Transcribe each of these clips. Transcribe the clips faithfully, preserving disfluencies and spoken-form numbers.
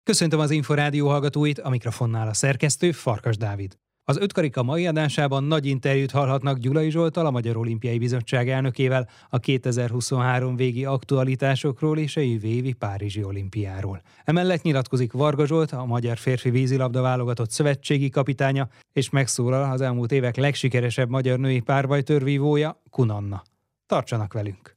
Köszöntöm az Inforádió hallgatóit, a mikrofonnál a szerkesztő, Farkas Dávid. Az Ötkarika mai adásában nagy interjút hallhatnak Gyulai Zsolttal, a Magyar Olimpiai Bizottság elnökével a kétezer-huszonhárom végi aktualitásokról és a jövő évi Párizsi olimpiáról. Emellett nyilatkozik Varga Zsolt, a magyar férfi vízilabda válogatott szövetségi kapitánya, és megszólal az elmúlt évek legsikeresebb magyar női párbajtőrvívója, Kun Anna. Tartsanak velünk!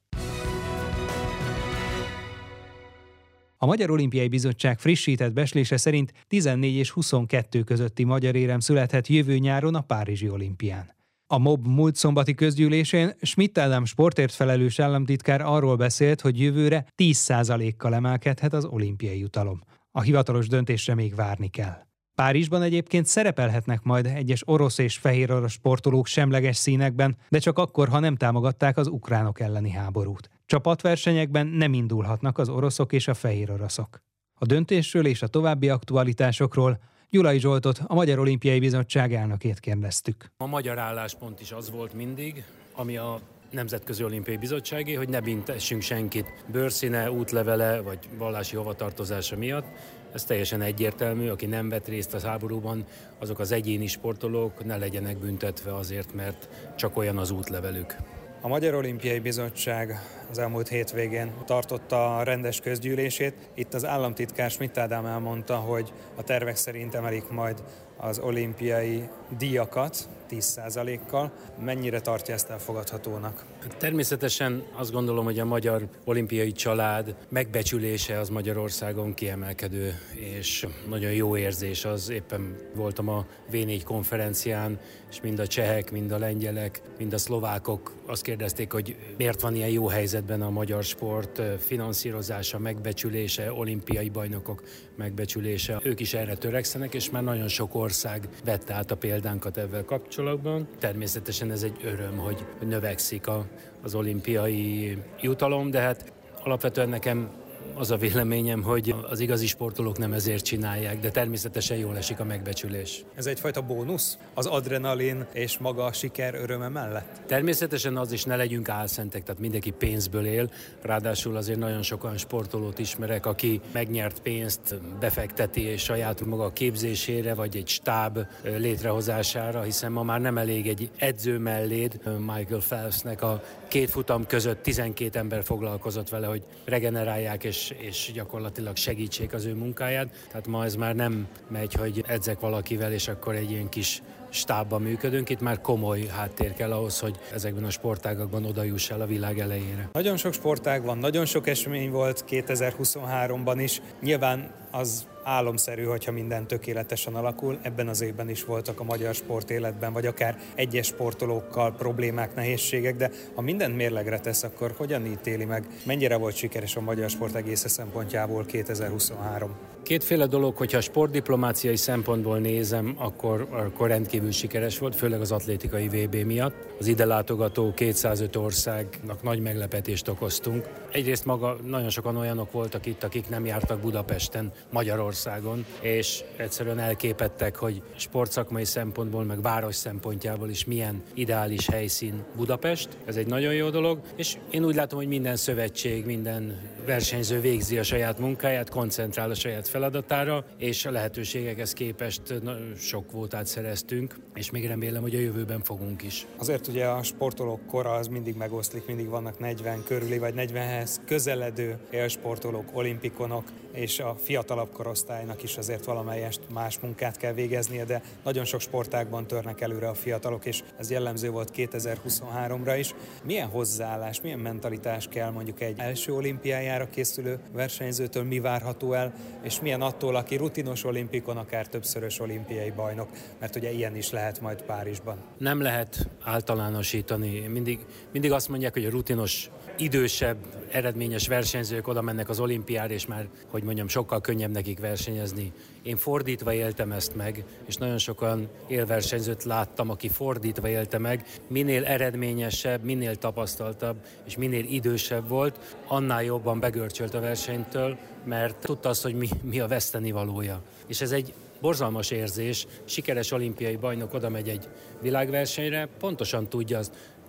A Magyar Olimpiai Bizottság frissített becslése szerint tizennégy és huszonkettő közötti magyar érem születhet jövő nyáron a Párizsi olimpián. A MOB múlt szombati közgyűlésén Schmidt Ádám sportért felelős államtitkár arról beszélt, hogy jövőre tíz százalékkal emelkedhet az olimpiai jutalom. A hivatalos döntésre még várni kell. Párizsban egyébként szerepelhetnek majd egyes orosz és fehérorosz sportolók semleges színekben, de csak akkor, ha nem támogatták az ukránok elleni háborút. Csapatversenyekben nem indulhatnak az oroszok és a fehéroroszok. A döntésről és a további aktualitásokról Gyulai Zsoltot, a Magyar Olimpiai Bizottság elnökét kérdeztük. A magyar álláspont is az volt mindig, ami a Nemzetközi Olimpiai Bizottságé, hogy ne büntessünk senkit bőrszíne, útlevele vagy vallási hovatartozása miatt. Ez teljesen egyértelmű, aki nem vett részt a háborúban, azok az egyéni sportolók ne legyenek büntetve azért, mert csak olyan az útlevelük. A Magyar Olimpiai Bizottság az elmúlt hétvégén tartotta a rendes közgyűlését. Itt az államtitkár Schmidt Ádám elmondta, hogy a tervek szerint emelik majd az olimpiai díjakat tíz százalékkal. Mennyire tartja ezt elfogadhatónak? Természetesen azt gondolom, hogy a magyar olimpiai család megbecsülése az Magyarországon kiemelkedő, és nagyon jó érzés az. Éppen voltam a vé négy konferencián, és mind a csehek, mind a lengyelek, mind a szlovákok azt kérdezték, hogy miért van ilyen jó helyzetben a magyar sport finanszírozása, megbecsülése, olimpiai bajnokok megbecsülése. Ők is erre törekszenek, és már nagyon sok ország vette át a példánkat ezzel kapcsolatban. Természetesen ez egy öröm, hogy növekszik a, az olimpiai jutalom, de hát alapvetően nekem az a véleményem, hogy az igazi sportolók nem ezért csinálják, de természetesen jól esik a megbecsülés. Ez egyfajta bónusz? Az adrenalin és maga a siker öröme mellett? Természetesen az is, ne legyünk álszentek, tehát mindenki pénzből él. Ráadásul azért nagyon sokan sportolót ismerek, aki megnyert pénzt befekteti és saját maga képzésére, vagy egy stáb létrehozására, hiszen ma már nem elég egy edző melléd. Michael Phelpsnek a két futam között tizenkét ember foglalkozott vele, hogy regenerálják és És, és gyakorlatilag segítsék az ő munkáját. Tehát ma ez már nem megy, hogy edzek valakivel, és akkor egy ilyen kis stábban működünk. Itt már komoly háttér kell ahhoz, hogy ezekben a sportágakban oda juss el a világ elejére. Nagyon sok sportág van, nagyon sok esemény volt kétezer-huszonháromban is. Nyilván az álomszerű, hogyha minden tökéletesen alakul. Ebben az évben is voltak a magyar sportéletben, vagy akár egyes sportolókkal problémák, nehézségek, de ha mindent mérlegre tesz, akkor hogyan ítéli meg? Mennyire volt sikeres a magyar sport egész szempontjából kétezer-huszonhárom? Kétféle dolog, hogyha sportdiplomáciai szempontból nézem, akkor, akkor rendkívül sikeres volt, főleg az atlétikai vé bé miatt. Az ide látogató kétszázöt országnak nagy meglepetést okoztunk. Egyrészt maga nagyon sokan olyanok voltak itt, akik nem jártak Budapesten, Magyarországon, és egyszerűen elképettek, hogy sportszakmai szempontból, meg város szempontjából is milyen ideális helyszín Budapest. Ez egy nagyon jó dolog, és én úgy látom, hogy minden szövetség, minden versenyző végzi a saját munkáját, koncentrál a saját feladatára, és a lehetőségekhez képest sok kvótát szereztünk, és még remélem, hogy a jövőben fogunk is. Azért ugye a sportolók kora az mindig megoszlik, mindig vannak negyven körüli, vagy negyvenhez közeledő élsportolók, olimpikonok, és a fiatalabb korosztálynak is azért valamelyest más munkát kell végeznie, de nagyon sok sportágban törnek előre a fiatalok, és ez jellemző volt kétezer-huszonháromra is. Milyen hozzáállás, milyen mentalitás kell mondjuk egy első olimpiájára készülő versenyzőtől, mi várható el, és milyen attól, aki rutinos olimpikon, akár többszörös olimpiai bajnok, mert ugye ilyen is lehet majd Párizsban. Nem lehet általánosítani. Mindig, mindig azt mondják, hogy a rutinos, idősebb, eredményes versenyzők oda mennek az olimpiára, és már, hogy mondjam, sokkal könnyebb nekik versenyezni. Én fordítva éltem ezt meg, és nagyon sokan élversenyzőt láttam, aki fordítva élte meg. Minél eredményesebb, minél tapasztaltabb, és minél idősebb volt, annál jobban begörcsölt a versenytől, mert tudta azt, hogy mi, mi a vesztenivalója. És ez egy borzalmas érzés, sikeres olimpiai bajnok oda megy egy világversenyre, pontosan tudja azt,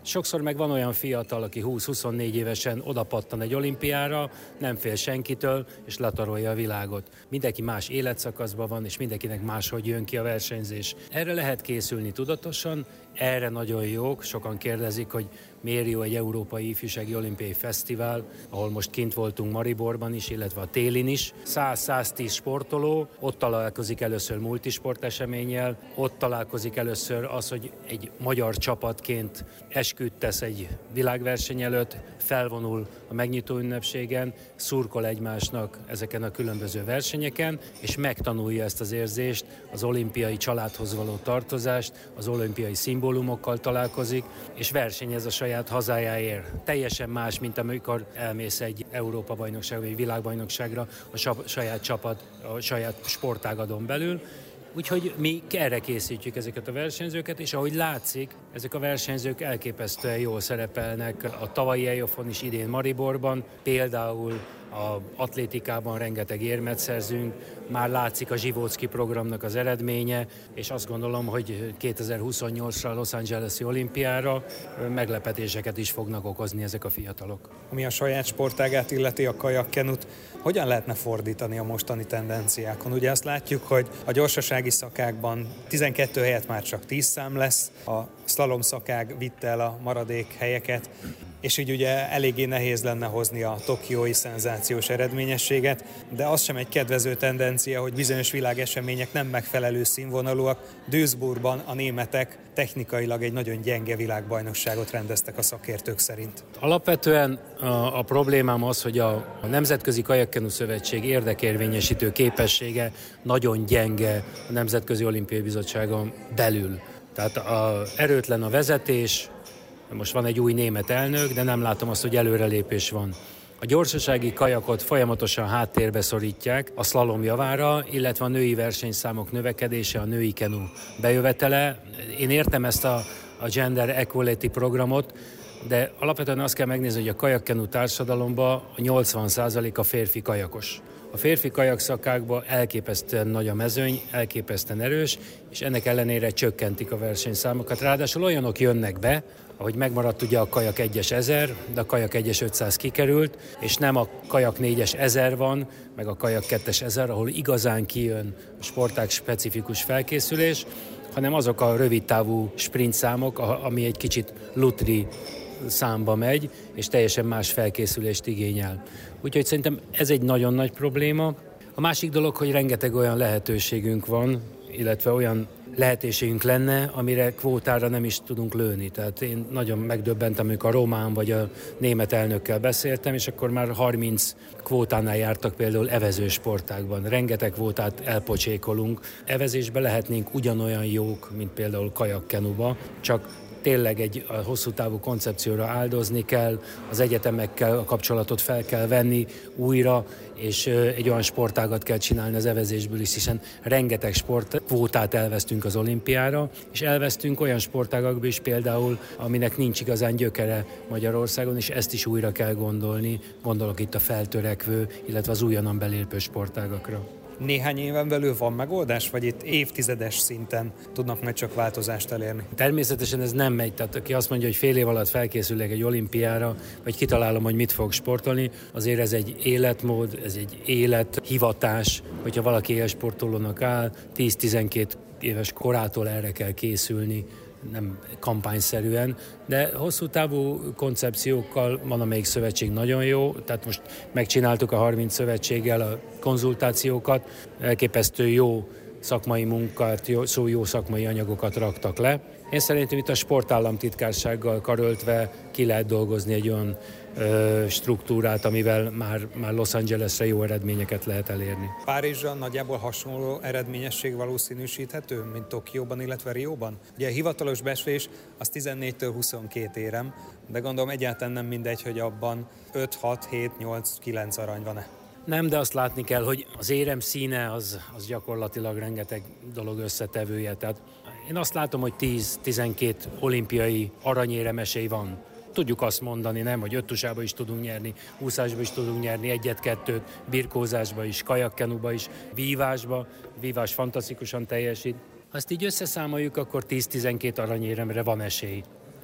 Sokszor meg van olyan fiatal, aki húsz-huszonnégy évesen odapattan egy olimpiára, nem fél senkitől, és letarolja a világot. Mindenki más életszakaszban van, és mindenkinek máshogy jön ki a versenyzés. Erre lehet készülni tudatosan, erre nagyon jók. Sokan kérdezik, hogy miért jó egy Európai Ifjúsági Olimpiai Fesztivál, ahol most kint voltunk Mariborban is, illetve a télin is. száz-száztíz sportoló, ott találkozik először multisporteseménnyel, ott találkozik először az, hogy egy magyar csapatként esküt tesz egy világverseny előtt, felvonul a megnyitó ünnepségen, szurkol egymásnak ezeken a különböző versenyeken, és megtanulja ezt az érzést, az olimpiai családhoz való tartozást, az olimpiai szimbólumokkal találkozik, és versenyez a saját hazájáért. Teljesen más, mint amikor elmész egy Európa-bajnokságra, vagy világbajnokságra a saját csapat, a saját sportágadon belül. Úgyhogy mi erre készítjük ezeket a versenyzőket, és ahogy látszik, ezek a versenyzők elképesztően jól szerepelnek a tavalyi EIOF-on is, idén Mariborban, például az atlétikában rengeteg érmet szerzünk, már látszik a Zsivóczki programnak az eredménye, és azt gondolom, hogy kétezer-huszonnyolcra a Los Angeles-i olimpiára meglepetéseket is fognak okozni ezek a fiatalok. Ami a saját sportágát illeti, a kajakkenut, hogyan lehetne fordítani a mostani tendenciákon? Ugye azt látjuk, hogy a gyorsasági szakákban tizenkettő helyett már csak tíz szám lesz, a szlalom szakág vitte el a maradék helyeket, és így ugye eléggé nehéz lenne hozni a tokiói szenzációs eredményességet, de az sem egy kedvező tendencia, hogy bizonyos világesemények nem megfelelő színvonalúak. Duisburgban a németek technikailag egy nagyon gyenge világbajnokságot rendeztek a szakértők szerint. Alapvetően a, a problémám az, hogy a, a Nemzetközi Kajakkenu Szövetség érdekérvényesítő képessége nagyon gyenge a Nemzetközi Olimpiai Bizottságon belül. Tehát a, erőtlen a vezetés. Most van egy új német elnök, de nem látom azt, hogy előrelépés van. A gyorsasági kajakot folyamatosan háttérbe szorítják a szlalom javára, illetve a női versenyszámok növekedése, a női kenu bejövetele. Én értem ezt a, a Gender Equality programot, de alapvetően azt kell megnézni, hogy a kajakkenu társadalomban a nyolcvan százalék a férfi kajakos. A férfi kajakszakákban elképesztően nagy a mezőny, elképesztően erős, és ennek ellenére csökkentik a versenyszámokat. Ráadásul olyanok jönnek be, ahogy megmaradt ugye a kajak egyes ezer, de a kajak egyes ötszáz kikerült, és nem a kajak négyes ezer van, meg a kajak kettes ezer, ahol igazán kijön a sportág specifikus felkészülés, hanem azok a rövidtávú sprint számok, ami egy kicsit lutri számba megy, és teljesen más felkészülést igényel. Úgyhogy szerintem ez egy nagyon nagy probléma. A másik dolog, hogy rengeteg olyan lehetőségünk van, illetve olyan lehetőségünk lenne, amire kvótára nem is tudunk lőni. Tehát én nagyon megdöbbentem, amikor a román vagy a német elnökkel beszéltem, és akkor már harminc kvótánál jártak például evező sportágban. Rengeteg kvótát elpocsékolunk. Evezésben lehetnénk ugyanolyan jók, mint például kajakkenuba, csak tényleg egy a hosszú távú koncepcióra áldozni kell, az egyetemekkel a kapcsolatot fel kell venni újra, és egy olyan sportágat kell csinálni az evezésből is, hiszen rengeteg sportkvótát elvesztünk az olimpiára, és elvesztünk olyan sportágakból is például, aminek nincs igazán gyökere Magyarországon, és ezt is újra kell gondolni. Gondolok itt a feltörekvő, illetve az újonnan belépő sportágakra. Néhány éven belül van megoldás, vagy itt évtizedes szinten tudnak majd csak változást elérni? Természetesen ez nem megy, tehát aki azt mondja, hogy fél év alatt felkészülök egy olimpiára, vagy kitalálom, hogy mit fog sportolni, azért ez egy életmód, ez egy élethivatás, hogyha valaki élsportolónak áll, tíz-tizenkét éves korától erre kell készülni, nem kampányszerűen, de hosszú távú koncepciókkal van, amelyik szövetség nagyon jó, tehát most megcsináltuk a harminc szövetséggel a konzultációkat, elképesztő jó szakmai munkát, jó, szó jó szakmai anyagokat raktak le. Én szerintem itt a sportállamtitkársággal karöltve ki lehet dolgozni egy olyan ö, struktúrát, amivel már, már Los Angelesre jó eredményeket lehet elérni. Párizsra nagyjából hasonló eredményesség valószínűsíthető, mint Tokióban, illetve Rióban? Ugye a hivatalos becslés az tizennégytől huszonkét érem, de gondolom egyáltalán nem mindegy, hogy abban öt, hat, hét, nyolc, kilenc arany van-e. Nem, de azt látni kell, hogy az érem színe az, az gyakorlatilag rengeteg dolog összetevője. Tehát én azt látom, hogy tíz-tizenkét olimpiai aranyérem esély van. Tudjuk azt mondani, nem, hogy öttusába is tudunk nyerni, úszásba is tudunk nyerni, egyet-kettőt, birkózásba is, kajakkenuba is, vívásba. Vívás fantasztikusan teljesít. Ha ezt így összeszámoljuk, akkor tíz-tizenkét aranyéremre van esély.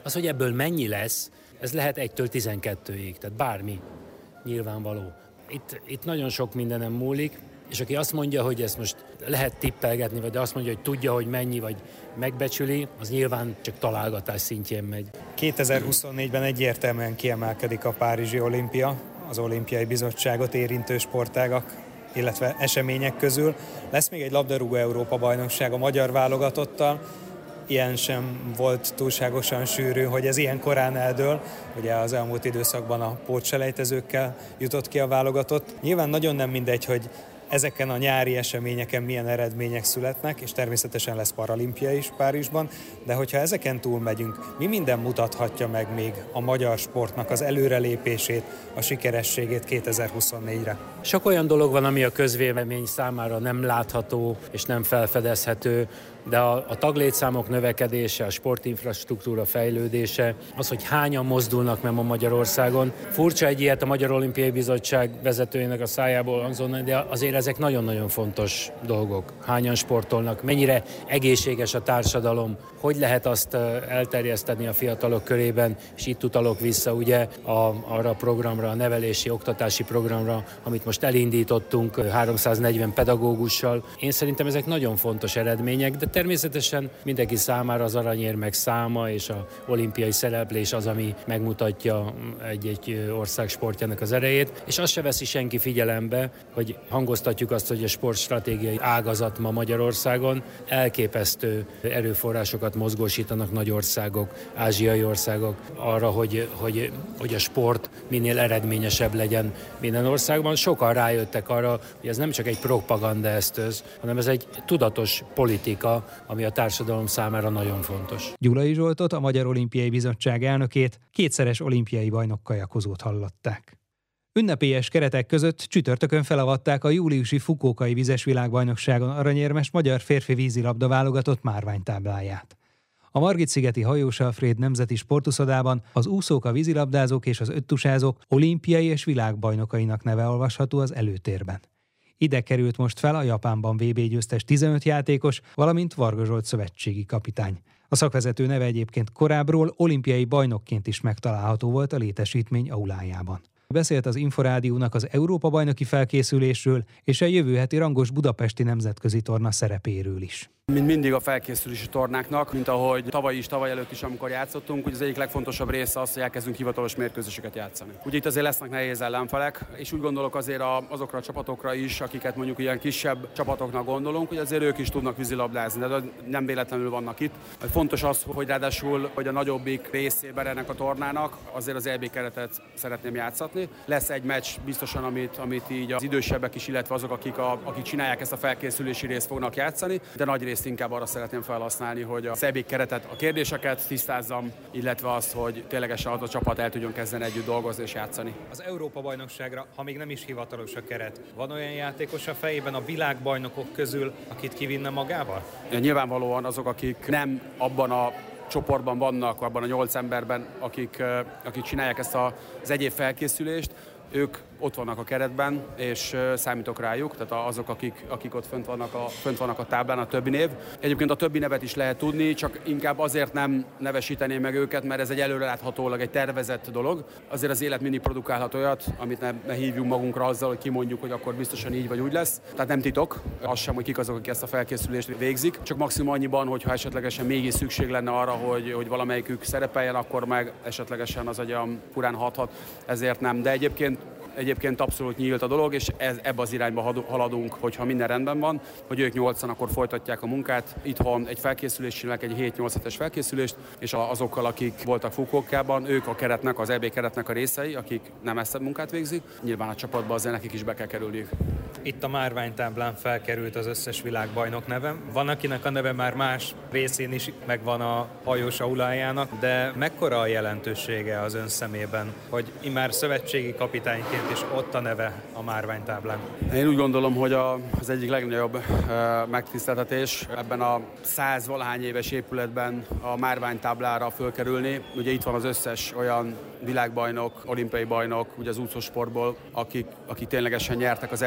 Az, hogy ebből mennyi lesz, ez lehet egytől tizenkettőig, tehát bármi nyilvánvaló. Itt, itt nagyon sok mindenem múlik, és aki azt mondja, hogy ezt most lehet tippelgetni, vagy azt mondja, hogy tudja, hogy mennyi, vagy megbecsüli, az nyilván csak találgatás szintjén megy. kétezer-huszonnégyben egyértelműen kiemelkedik a Párizsi olimpia, az olimpiai bizottságot érintő sportágak, illetve események közül. Lesz még egy labdarúgó Európa-bajnokság a magyar válogatottal. Ilyen sem volt túlságosan sűrű, hogy ez ilyen korán eldől. Ugye az elmúlt időszakban a pótselejtezőkkel jutott ki a válogatott. Nyilván nagyon nem mindegy, hogy ezeken a nyári eseményeken milyen eredmények születnek, és természetesen lesz paralimpia is Párizsban, de hogyha ezeken túl megyünk, mi minden mutathatja meg még a magyar sportnak az előrelépését, a sikerességét kétezer-huszonnégyre? Sok olyan dolog van, ami a közvélemény számára nem látható és nem felfedezhető, de a, a taglétszámok növekedése, a sportinfrastruktúra fejlődése, az, hogy hányan mozdulnak meg ma Magyarországon. Furcsa egy ilyet a Magyar Olimpiai Bizottság vezetőjének a szájából hangzani, de azért ezek nagyon-nagyon fontos dolgok. Hányan sportolnak, mennyire egészséges a társadalom, hogy lehet azt elterjeszteni a fiatalok körében, és itt utalok vissza ugye a, arra a programra, a nevelési, oktatási programra, amit most elindítottunk háromszáznegyven pedagógussal. Én szerintem ezek nagyon fontos eredmények, de természetesen mindenki számára az aranyérmek száma és az olimpiai szereplés az, ami megmutatja egy-egy ország sportjának az erejét, és azt se veszi senki figyelembe, hogy hangoztatjuk azt, hogy a sportstratégiai ágazat ma Magyarországon elképesztő erőforrásokat mozgósítanak nagy országok, ázsiai országok arra, hogy, hogy, hogy a sport minél eredményesebb legyen minden országban. Sokan rájöttek arra, hogy ez nem csak egy propagandaeszköz, hanem ez egy tudatos politika, ami a társadalom számára nagyon fontos. Gyulai Zsoltot, a Magyar Olimpiai Bizottság elnökét, kétszeres olimpiai bajnok kajakozót hallották. Ünnepélyes keretek között csütörtökön felavatták a júliusi Fukuokai vizes világbajnokságon aranyérmes magyar férfi vízilabda válogatott márványtábláját. A Margit-szigeti Hajós Alfréd Nemzeti Sportuszodában az úszók, a vízilabdázók és az öttusázók olimpiai és világbajnokainak neve olvasható az előtérben. Ide került most fel a Japánban vé bé győztes tizenöt játékos, valamint Varga Zsolt szövetségi kapitány. A szakvezető neve egyébként korábbról olimpiai bajnokként is megtalálható volt a létesítmény aulájában. Beszélt az Inforádiónak az Európa-bajnoki felkészülésről és a jövő heti rangos budapesti nemzetközi torna szerepéről is. Mint mindig a felkészülési tornáknak, mint ahogy tavaly is, tavaly előtt is, amikor játszottunk, hogy az egyik legfontosabb része az, hogy elkezdünk hivatalos mérkőzéseket játszani. Ugye itt azért lesznek nehéz ellenfelek, és úgy gondolok azért azokra a csapatokra is, akiket mondjuk ilyen kisebb csapatoknak gondolunk, hogy azért ők is tudnak vízilabdázni, de nem véletlenül vannak itt. Fontos az, hogy ráadásul, hogy a nagyobbik részében ennek a tornának azért az é bé keretet szeretném játszatni. Lesz egy meccs biztosan, amit, amit így az idősebbek is, illetve azok, akik, a, akik csinálják ezt a felkészülési részt fognak játszani, de nagy részt inkább arra szeretném felhasználni, hogy a é bé keretet, a kérdéseket tisztázzam, illetve azt, hogy ténylegesen az a csapat el tudjon kezdeni együtt dolgozni és játszani. Az Európa-bajnokságra, ha még nem is hivatalos a keret, van olyan játékos a fejében a világbajnokok közül, akit kivinne magával? Ja, nyilvánvalóan azok, akik nem abban a csoportban vannak, abban a nyolc emberben, akik, akik csinálják ezt az egyéb felkészülést, ők ott vannak a keretben, és számítok rájuk, tehát azok, akik, akik ott fönt vannak, a, fönt vannak a táblán, a többi név. Egyébként a többi nevet is lehet tudni, csak inkább azért nem nevesíteném meg őket, mert ez egy előreláthatólag egy tervezett dolog. Azért az élet mindig produkálhat olyat, amit ne, ne hívjunk magunkra azzal, hogy kimondjuk, hogy akkor biztosan így vagy úgy lesz. Tehát nem titok, az sem, hogy kik azok, akik ezt a felkészülést végzik, csak maximum annyiban, hogyha esetlegesen mégis szükség lenne arra, hogy, hogy valamelyikük szerepeljen, akkor meg esetlegesen az agyam furán hathat, ezért nem. De egyébként Egyébként abszolút nyílt a dolog, és ez, ebbe az irányba haladunk, hogyha minden rendben van, hogy ők nyolcan akkor folytatják a munkát. Itthon egy felkészülést csinálnak, egy hét-nyolc hetes felkészülést, és azokkal, akik voltak Fukuokában, ők a keretnek, az é bé keretnek a részei, akik nem ezt a munkát végzik. Nyilván a csapatba azért nekik is be kell kerülniük. Itt a márványtáblán felkerült az összes világbajnok neve. Van, akinek a neve már más részén is megvan a hajós aulájának, de mekkora a jelentősége az ön szemében, hogy immár szövetségi kapitányként és ott a neve a márványtáblán? Én úgy gondolom, hogy a, az egyik legnagyobb uh, megtiszteltetés ebben a száz valahány éves épületben a márványtáblára fölkerülni. Ugye itt van az összes olyan világbajnok, olimpiai bajnok, ugye az úszósportból, akik, akik ténylegesen nyertek az elmúlt száz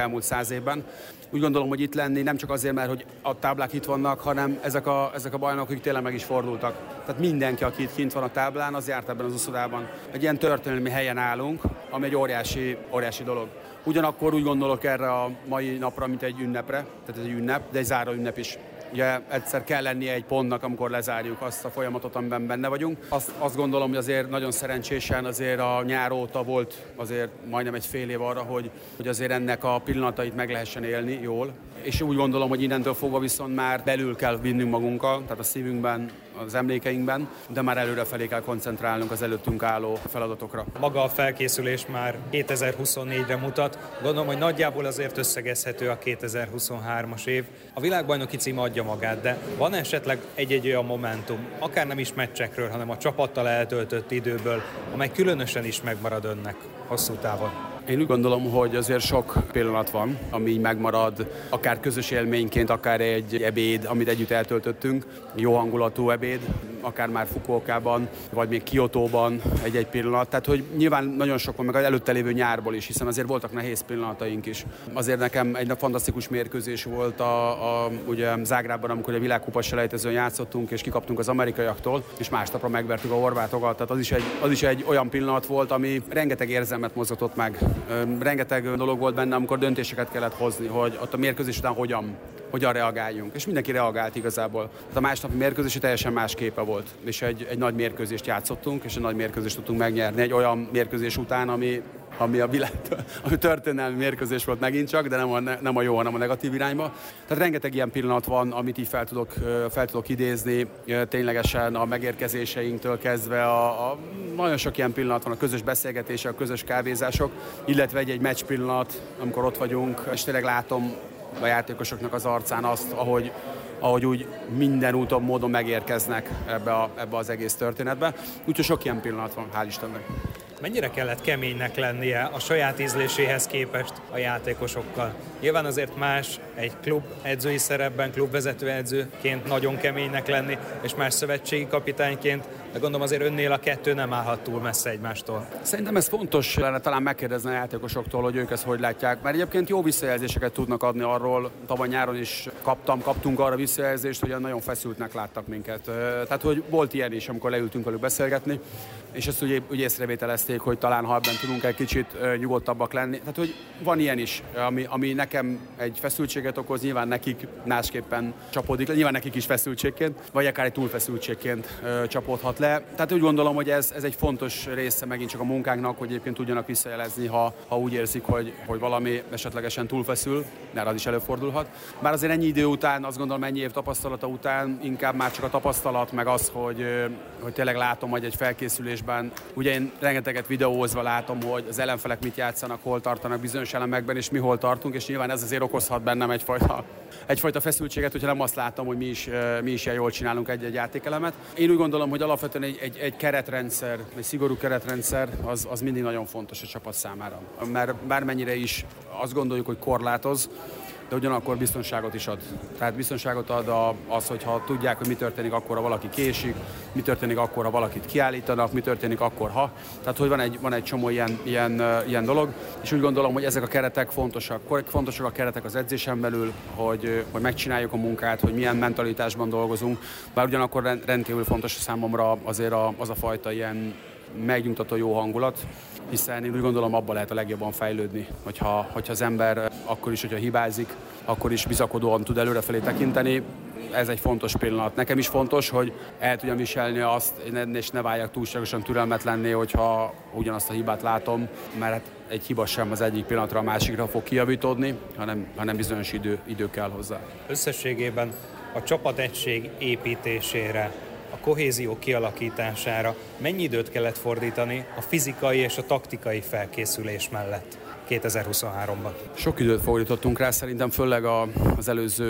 száz évben. Úgy gondolom, hogy itt lenni nem csak azért, mert hogy a táblák itt vannak, hanem ezek a, ezek a bajnokok, akik tényleg meg is fordultak. Tehát mindenki, aki itt kint van a táblán, az járt ebben az uszodában. Egy ilyen történelmi helyen állunk, ami egy óriási, óriási dolog. Ugyanakkor úgy gondolok erre a mai napra, mint egy ünnepre, tehát ez egy ünnep, de egy záró ünnep is. Ugye egyszer kell lennie egy pontnak, amikor lezárjuk azt a folyamatot, amiben benne vagyunk. Azt, azt gondolom, hogy azért nagyon szerencsésen azért a nyár óta volt azért majdnem egy fél év arra, hogy, hogy azért ennek a pillanatait meg lehessen élni jól. És úgy gondolom, hogy innentől fogva viszont már belül kell vinnünk magunkkal, tehát a szívünkben, az emlékeinkben, de már előrefelé kell koncentrálnunk az előttünk álló feladatokra. Maga a felkészülés már kétezer-huszonnégyre mutat. Gondolom, hogy nagyjából azért összegezhető a kétezer-huszonhármas év. A világbajnoki cím adja magát, de van esetleg egy-egy olyan momentum, akár nem is meccsekről, hanem a csapattal eltöltött időből, amely különösen is megmarad önnek hosszú távon? Én úgy gondolom, hogy azért sok pillanat van, ami így megmarad, akár közös élményként, akár egy ebéd, amit együtt eltöltöttünk, jó hangulatú ebéd, akár már Fukuokában, vagy még Kiotóban egy-egy pillanat. Tehát, hogy nyilván nagyon sok van, meg az előtte lévő nyárból is, hiszen azért voltak nehéz pillanataink is. Azért nekem egy fantasztikus mérkőzés volt a, a ugye Zágrában, amikor a világkupa selejtezőn játszottunk, és kikaptunk az amerikaiaktól, és másnapra megvertük a horvátokat. Tehát az is, egy, az is egy olyan pillanat volt, ami rengeteg érzelmet mozgatott meg. Rengeteg dolog volt benne, amikor döntéseket kellett hozni, hogy ott a mérkőzés után hogyan, hogyan reagáljunk. És mindenki reagált igazából. Tehát a másnapi mérkőzés teljesen más képe volt. És egy, egy nagy mérkőzést játszottunk, és egy nagy mérkőzést tudtunk megnyerni. Egy olyan mérkőzés után, ami, ami a világ, ami történelmi mérkőzés volt megint csak, de nem a, nem a jó, hanem a negatív irányba. Tehát rengeteg ilyen pillanat van, amit így fel tudok, fel tudok idézni, ténylegesen a megérkezéseinktől kezdve a, a nagyon sok ilyen pillanat van, a közös beszélgetések, a közös kávézások, illetve egy-egy meccs pillanat, amikor ott vagyunk, és tényleg látom a játékosoknak az arcán azt, ahogy, ahogy úgy minden úton, módon megérkeznek ebbe, a, ebbe az egész történetbe. Úgyhogy sok ilyen pillanat van, hál' Istennek. Mennyire kellett keménynek lennie a saját ízléséhez képest a játékosokkal? Nyilván azért más egy klub edzői szerepben, klubvezető edzőként nagyon keménynek lenni, és más szövetségi kapitányként, de gondolom azért önnél a kettő nem állhat túl messze egymástól. Szerintem ez fontos lenne talán megkérdezni a játékosoktól, hogy ők ezt hogy látják, mert egyébként jó visszajelzéseket tudnak adni arról, tavaly nyáron is kaptam, kaptunk arra visszajelzést, hogy nagyon feszültnek láttak minket. Tehát, hogy volt ilyen is, amikor leültünk velük beszélgetni, és ezt ugye, ugye észrevételezték, hogy talán ha ebben tudunk egy kicsit uh, nyugodtabbak lenni. Tehát, hogy van ilyen is, ami, ami nekem egy feszültséget okoz, nyilván nekik másképpen csapódik le, nyilván nekik is feszültségként, vagy akár egy túlfeszültségként uh, csapódhat le. Tehát úgy gondolom, hogy ez, ez egy fontos része megint csak a munkánknak, hogy egyébként tudjanak visszajelezni, ha, ha úgy érzik, hogy, hogy valami esetlegesen túlfeszül, mert az is előfordulhat. Bár azért ennyi idő után, azt gondolom ennyi év tapasztalata után inkább már csak a tapasztalat, meg az, hogy, hogy tényleg látom, hogy egy felkészülésben, ugye én rengeteget videózva látom, hogy az ellenfelek mit játszanak, hol tartanak bizonyos elemekben, és mi hol tartunk, és nyilván ez azért okozhat bennem egyfajta, egyfajta feszültséget, hogyha nem azt látom, hogy mi is, mi is ilyen jól csinálunk egy-egy játékelemet. Én úgy gondolom, hogy alapvetően egy, egy, egy keretrendszer, egy szigorú keretrendszer, az, az mindig nagyon fontos a csapat számára. Mert bármennyire is azt gondoljuk, hogy korlátoz, de ugyanakkor biztonságot is ad. Tehát biztonságot ad az, hogyha tudják, hogy mi történik akkor, ha valaki késik, mi történik akkor, ha valakit kiállítanak, mi történik akkor, ha. Tehát, hogy van egy, van egy csomó ilyen, ilyen, ilyen dolog, és úgy gondolom, hogy ezek a keretek fontosak. Fontosak a keretek az edzésen belül, hogy, hogy megcsináljuk a munkát, hogy milyen mentalitásban dolgozunk, bár ugyanakkor rendkívül fontos számomra azért az a fajta ilyen megnyugtató jó hangulat, hiszen én úgy gondolom, abban lehet a legjobban fejlődni, hogyha, hogyha az ember akkor is, hogyha hibázik, akkor is bizakodóan tud előrefelé tekinteni. Ez egy fontos pillanat. Nekem is fontos, hogy el tudjam viselni azt, és ne váljak túlságosan türelmetlenné, hogyha ugyanazt a hibát látom, mert egy hiba sem az egyik pillanatra a másikra fog kijavítódni, hanem, hanem bizonyos idő, idő kell hozzá. Összességében a csapategység építésére, a kohézió kialakítására mennyi időt kellett fordítani a fizikai és a taktikai felkészülés mellett kétezer-huszonháromban? Sok időt fordítottunk rá, szerintem főleg az előző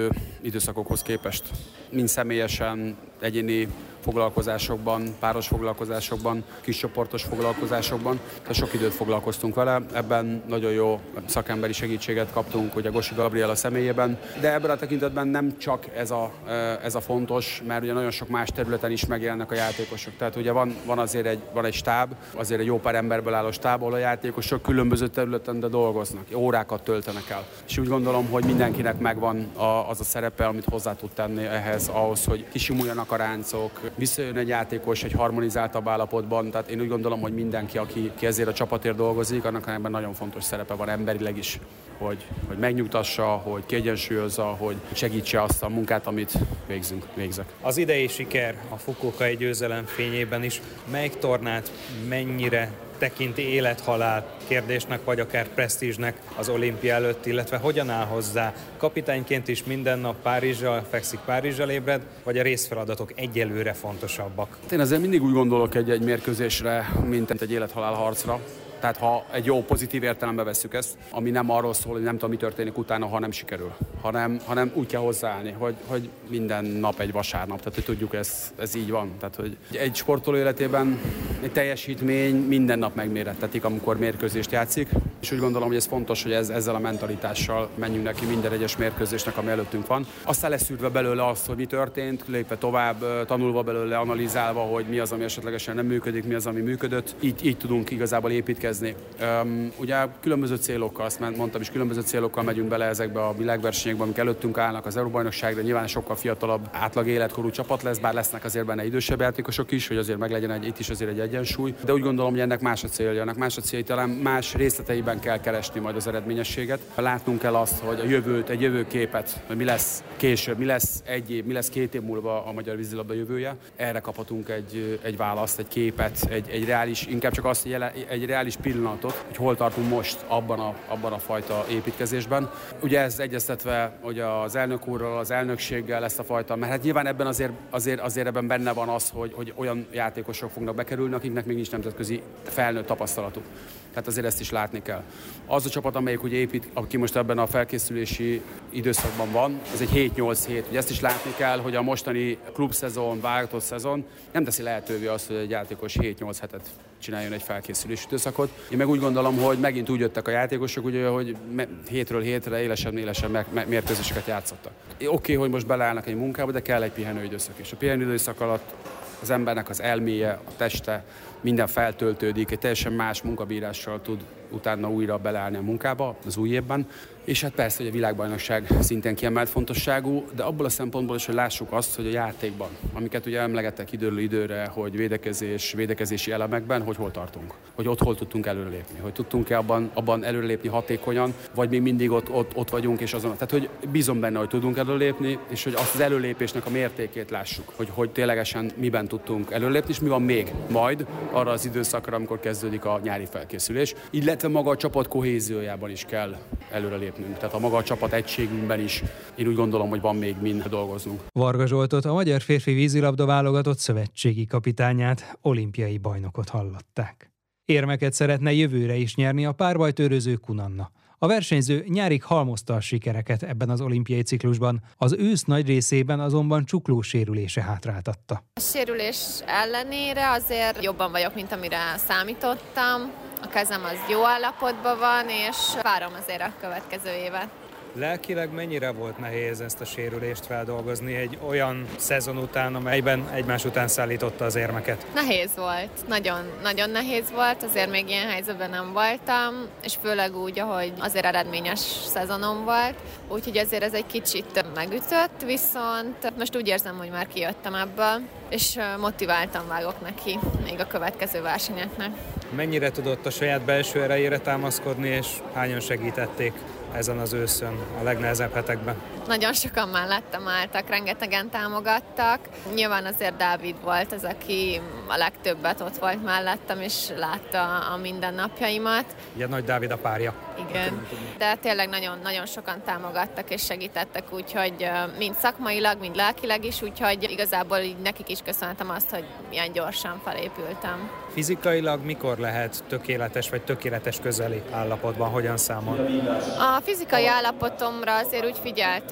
időszakokhoz képest. Mind személyesen, egyéni foglalkozásokban, páros foglalkozásokban, kiscsoportos foglalkozásokban. Tehát sok időt foglalkoztunk vele, ebben nagyon jó szakemberi segítséget kaptunk, ugye Gossi Gabriella személyében, de ebben a tekintetben nem csak ez a, ez a fontos, mert ugye nagyon sok más területen is megjelennek a játékosok. Tehát ugye van, van azért egy, van egy stáb, azért egy jó pár emberből álló stáb, ahol a játékosok különböző területen de dolgoznak, órákat töltenek el. És úgy gondolom, hogy mindenkinek megvan a, az a szerepe, amit hozzá tud tenni ehhez, ahhoz, hogy kisimuljanak a ráncok, visszajön egy játékos egy harmonizáltabb állapotban, tehát én úgy gondolom, hogy mindenki, aki, aki ezért a csapatért dolgozik, annak ebben nagyon fontos szerepe van emberileg is, hogy, hogy megnyugtassa, hogy kiegyensúlyozza, hogy segítse azt a munkát, amit végzünk, végzek. Az idei siker a Fukuokai győzelem fényében is, melyik tornát mennyire tekinti élethalál kérdésnek, vagy akár presztízsnek az olimpia előtt, illetve hogyan áll hozzá? Kapitányként is minden nap Párizsal fekszik, Párizsal ébred, vagy a részfeladatok egyelőre fontosabbak? Én azért mindig úgy gondolok egy, egy mérkőzésre, mint egy élethalál harcra. Tehát ha egy jó pozitív értelembe vesszük ezt, ami nem arról szól, hogy nem tudom, mi történik utána, ha nem sikerül, hanem, hanem úgy kell hozzáállni, hogy, hogy minden nap egy vasárnap, tehát hogy tudjuk, ez, ez így van. Tehát, hogy egy sportoló életében egy teljesítmény minden nap megmérettetik, amikor mérkőzést játszik, és úgy gondolom, hogy ez fontos, hogy ez, ezzel a mentalitással menjünk neki minden egyes mérkőzésnek, ami előttünk van. Aztán leszűrve belőle azt, hogy mi történt, lépve tovább, tanulva belőle, analizálva, hogy mi az, ami esetlegesen nem működik, mi az, ami működött. Így, így tudunk igazából építkezni. Um, ugye különböző célokkal, azt mondtam is, különböző célokkal megyünk bele ezekbe a világversenyekbe, amik előttünk állnak az Európa-bajnokságra, nyilván sokkal fiatalabb, átlag életkorú csapat lesz, bár lesznek azért benne idősebb játékosok is, hogy azért meglegyen egy, itt is azért egy egyensúly, de úgy gondolom, hogy ennek más a célja, ennek más a célja, talán más részleteiben kell keresni majd az eredményességet. Látnunk kell azt, hogy a jövőt, egy jövőképet, hogy mi lesz később, mi lesz egy év, mi lesz két év múlva a magyar vízilabda jövője. Erre kaphatunk egy, egy választ, egy képet, egy, egy reális, inkább csak azt, hogy egy reális pillanatot, hogy hol tartunk most abban a, abban a fajta építkezésben. Ugye ez egyeztetve, hogy az elnök úrral, az elnökséggel ezt a fajta, mert hát nyilván ebben azért, azért, azért ebben benne van az, hogy, hogy olyan játékosok fognak bekerülni, akiknek még nincs nemzetközi felnőtt tapasztalatuk. Tehát azért ezt is látni kell. Az a csapat, amelyik ugye épít, aki most ebben a felkészülési időszakban van, ez egy hét-nyolc hét. Ugye ezt is látni kell, hogy a mostani klubszezon, válogatott szezon nem teszi lehetővé azt, hogy egy játékos hét-nyolc hetet csináljon egy felkészülési időszakot. Én meg úgy gondolom, hogy megint úgy jöttek a játékosok, ugye, hogy hétről hétre élesen-élesen mérkőzéseket játszottak. Oké, okay, hogy most beleállnak egy munkába, de kell egy pihenőidőszak. És a pihenőidőszak alatt az embernek az elméje, a teste, minden feltöltődik, egy teljesen más munkabírással tud utána újra beleállni a munkába az új évben. És hát persze, hogy a világbajnokság szintén kiemelt fontosságú, de abból a szempontból is, hogy lássuk azt, hogy a játékban, amiket ugye emlegettek időről időre, hogy védekezés, védekezési elemekben, hogy hol tartunk. Hogy ott hol tudtunk előrelépni. Hogy tudtunk-e abban, abban előrelépni hatékonyan, vagy még mindig ott, ott, ott vagyunk, és azon. Tehát, hogy bízom benne, hogy tudunk előrelépni, és hogy azt az előrelépésnek a mértékét lássuk. Hogy, hogy ténylegesen miben tudtunk előrelépni, és mi van még majd arra az időszakra, amikor kezdődik a nyári felkészülés. Illetve maga a csapat kohéziójában is kell előrelépni. Tehát a maga a csapat egységünkben is én úgy gondolom, hogy van még mind dolgoznunk. Varga Zsoltot, a magyar férfi vízilabda válogatott szövetségi kapitányát, olimpiai bajnokot hallották. Érmeket szeretne jövőre is nyerni a párbajtőröző Kunanna. A versenyző nyárig halmozta a sikereket ebben az olimpiai ciklusban, az ősz nagy részében azonban csuklós sérülése hátráltatta. A sérülés ellenére azért jobban vagyok, mint amire számítottam. A kezem az jó állapotban van, és várom azért a következő évet. Lelkileg mennyire volt nehéz ezt a sérülést feldolgozni egy olyan szezon után, amelyben egymás után szállította az érmeket? Nehéz volt, nagyon, nagyon nehéz volt, azért még ilyen helyzetben nem voltam, és főleg úgy, ahogy azért eredményes szezonom volt, úgyhogy azért ez egy kicsit megütött, viszont most úgy érzem, hogy már kijöttem ebből, és motiváltan vágok neki még a következő versenyeknek. Mennyire tudott a saját belső erejére támaszkodni, és hányan segítették ezen az őszön, a legnehezebb hetekben? Nagyon sokan mellettem álltak, rengetegen támogattak. Nyilván azért Dávid volt az, aki a legtöbbet ott volt mellettem, és látta a mindennapjaimat. Ugye Nagy Dávid a párja. Igen, de tényleg nagyon, nagyon sokan támogattak és segítettek, úgyhogy mind szakmailag, mind lelkileg is, úgyhogy igazából így nekik is köszönhetem azt, hogy ilyen gyorsan felépültem. Fizikailag mikor lehet tökéletes vagy tökéletes közeli állapotban, hogyan számol? A fizikai állapotomra azért úgy figyeltünk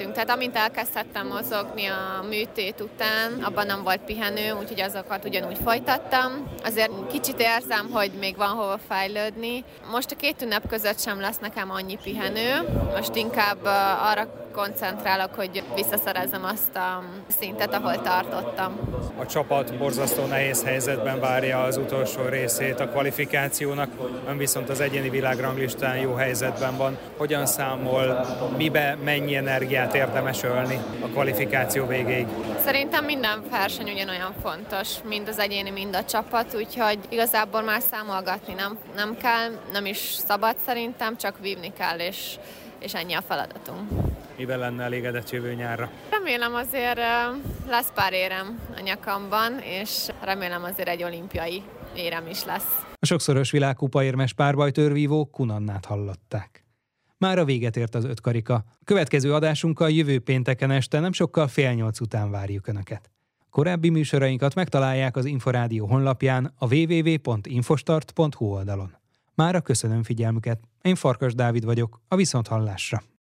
pihengettünk. Tehát amint elkezdhettem mozogni a műtét után, abban nem volt pihenő, úgyhogy azokat ugyanúgy folytattam. Azért kicsit érzem, hogy még van hova fejlődni. Most a két ünnep között sem lesz nekem annyi pihenő. Most inkább arra koncentrálok, hogy visszaszerezzem azt a szintet, ahol tartottam. A csapat borzasztó nehéz helyzetben várja az utolsó részét a kvalifikációnak, ön viszont az egyéni világranglistán jó helyzetben van. Hogyan számol, mibe mennyi energiát érdemes ölni a kvalifikáció végéig? Szerintem minden verseny ugyanolyan fontos, mind az egyéni, mind a csapat, úgyhogy igazából már számolgatni nem, nem kell, nem is szabad szerintem, csak vívni kell, és, és ennyi a feladatunk. Mivel lenne elégedett jövő nyárra? Remélem azért lesz pár érem a nyakamban, és remélem azért egy olimpiai érem is lesz. A sokszoros világkupaérmes párbajtőrvívó Kunannát hallották. Már a véget ért az ötkarika. Következő adásunkkal jövő pénteken este nem sokkal fél nyolc után várjuk Önöket. Korábbi műsorainkat megtalálják az Inforádió honlapján a double-u double-u double-u pont infostart pont hu oldalon. Mára köszönöm figyelmüket. Én Farkas Dávid vagyok, a viszonthallásra.